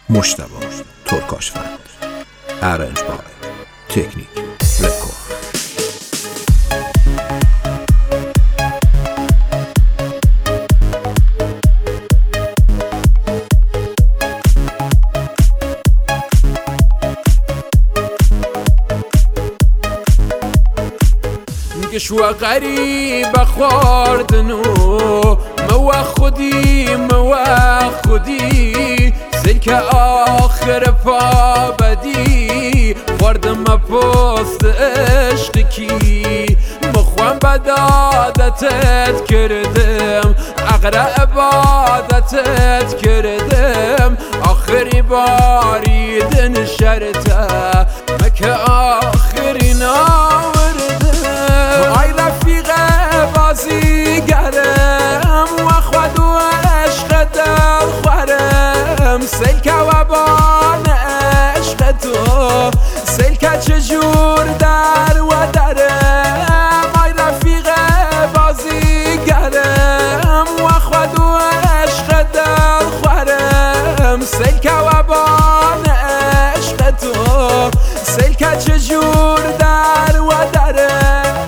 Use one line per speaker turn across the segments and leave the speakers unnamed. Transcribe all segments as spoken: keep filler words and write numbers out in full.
مجتبی ترکاشفند. ارنج بای تکنیک رکورد.
قشوة غريبة خوردنو موا خودي موا خودي سلك آخر فابدي خوردم پست عشقکی مخوام بدادتت کردم اقرا عبادتت کردم آخری باری دن شرطه مکه آخری ناوردم آی رفیق بازیگرم و خود و عشق در خورم سلک و بان عشق تو سلک چجور در و درم آی رفیق بازیگرم و خود و عشق در خورم سلک و بان عشق تو سلک چجور در و درم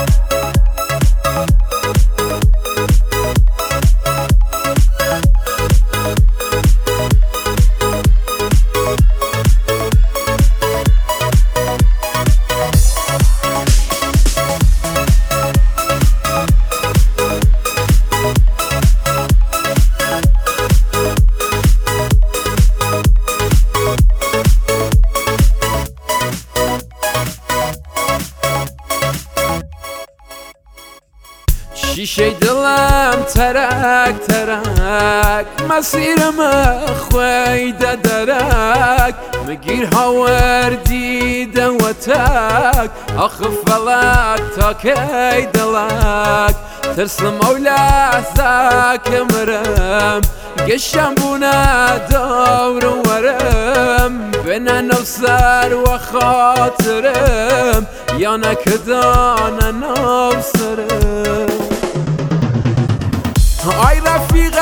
شیشه دلم ترک ترک مسیرم خویده درک مگیر هاوردی دوتک آخ فلک تا کی دلک ترس مولا ذاک مرم گشتم بونه دور ورم بنا نفسر و خاطرم یا نکدان نفسرم آی رفیق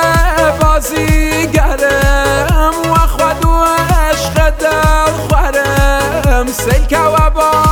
بازیگرم و خود و عشق در خورم سلک و با